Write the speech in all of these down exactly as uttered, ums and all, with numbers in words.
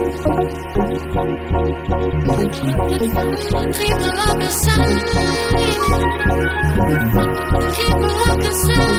People of the sun, people of the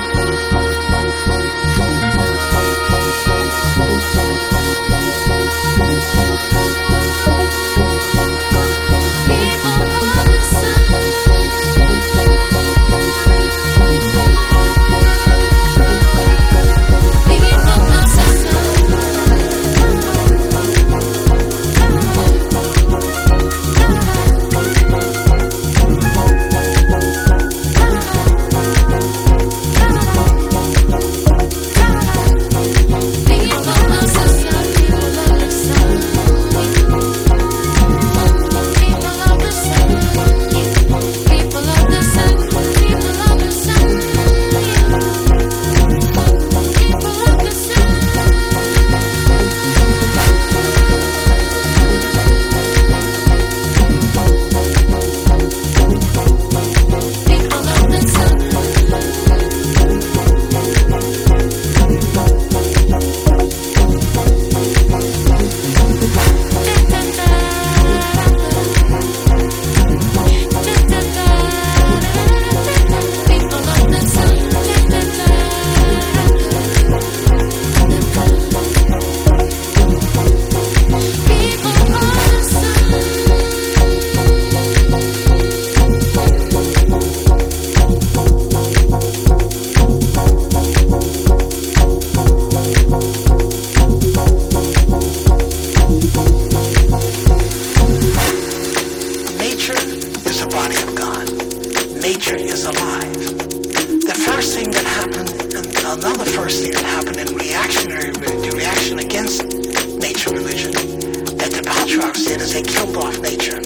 nature is alive. The first thing that happened, and another first thing that happened in reactionary, the reaction against nature religion, that the patriarchs did is they killed off nature.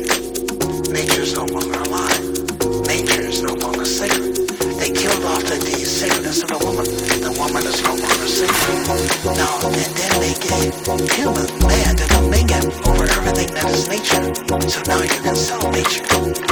Nature is no longer alive. Nature is no longer sacred. They killed off the, the sacredness of the woman. The woman is no longer sacred. Now, and then they gave human, man, the dominion over everything that is nature. So now you can sell nature.